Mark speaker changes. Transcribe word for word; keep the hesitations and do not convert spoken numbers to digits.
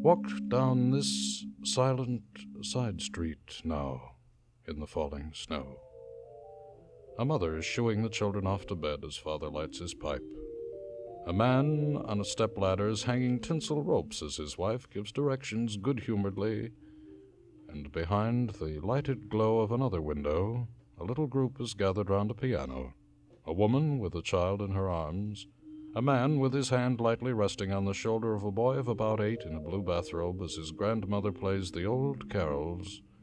Speaker 1: walked down this silent side street now in the falling snow. A mother is shooing the children off to bed as father lights his pipe. A man on a stepladder is hanging tinsel ropes as his wife gives directions good-humoredly, and behind the lighted glow of another window, a little group is gathered round a piano. A woman with a child in her arms, a man with his hand lightly resting on the shoulder of a boy of about eight in a blue bathrobe as his grandmother plays the old carols